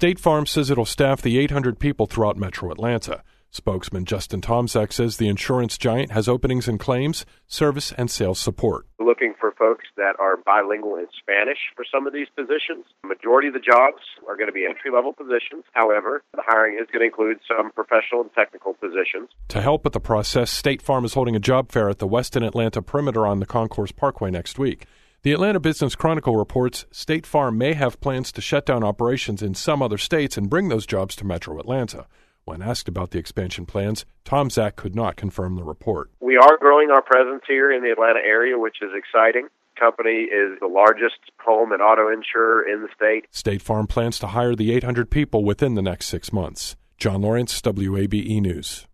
State Farm says it'll staff the 800 people throughout Metro Atlanta. Spokesman Justin Tomczak says the insurance giant has openings in claims, service, and sales support. We're looking for folks that are bilingual in Spanish for some of these positions. The majority of the jobs are going to be entry-level positions. However, the hiring is going to include some professional and technical positions. To help with the process, State Farm is holding a job fair at the Westin Atlanta Perimeter on the Concourse Parkway next week. The Atlanta Business Chronicle reports State Farm may have plans to shut down operations in some other states and bring those jobs to Metro Atlanta. When asked about the expansion plans, Tomczak could not confirm the report. We are growing our presence here in the Atlanta area, which is exciting. The company is the largest home and auto insurer in the state. State Farm plans to hire the 800 people within the next 6 months. John Lawrence, WABE News.